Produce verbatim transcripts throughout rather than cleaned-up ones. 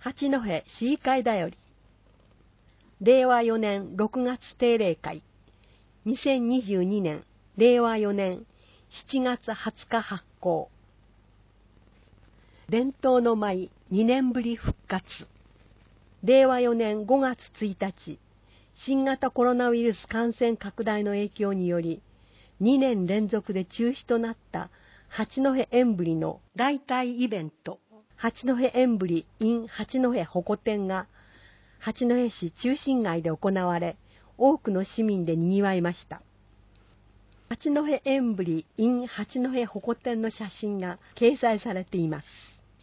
八戸市議会だより、れいわよねんろくがつ定例会、にせんにじゅうにねんれいわよねんしちがつはつか発行。伝統の舞にねんぶり復活。れいわよねんごがつついたち、新型コロナウイルス感染拡大の影響により、にねん連続で中止となった八戸縁振りの代替イベント、八戸縁振り in 八戸鉾展が八戸市中心街で行われ、多くの市民で賑わいました。八戸縁振り in 八戸鉾展の写真が掲載されています。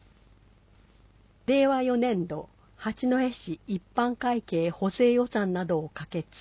れいわよねんど八戸市一般会計補正予算などを可決。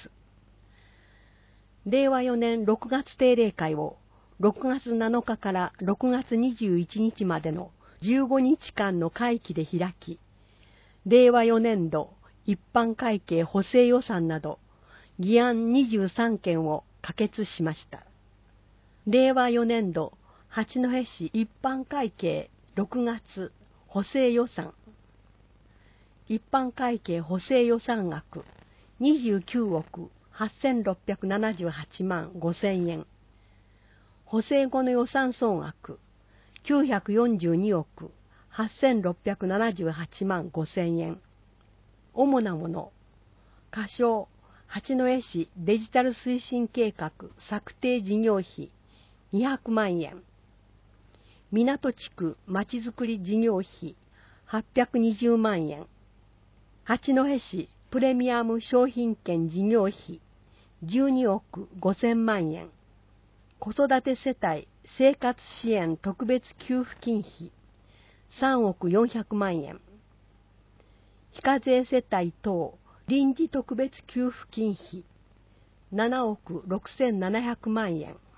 れいわよねんろくがつ定例会をろくがつなのかからろくがつにじゅういちにちまでのじゅうごにちかんの会期で開き、れいわよねんど一般会計補正予算など議案にじゅうさんけんを可決しました。れいわよねんど八戸市一般会計ろくがつ補正予算、一般会計補正予算額にじゅうきゅうおくはっせんろっぴゃくななじゅうはちまんごせんえん、補正後の予算総額きゅうひゃくよんじゅうにおくはっせんろっぴゃくななじゅうはちまんごせんえん。主なもの、仮称八戸市デジタル推進計画策定事業費にひゃくまんえん、港地区まちづくり事業費はっぴゃくにじゅうまんえん、八戸市プレミアム商品券事業費じゅうにおくごせんまんえん、子育て世帯生活支援特別給付金費さんおくよんひゃくまんえん、非課税世帯等臨時特別給付金費ななおくろくせんななひゃくまんえん、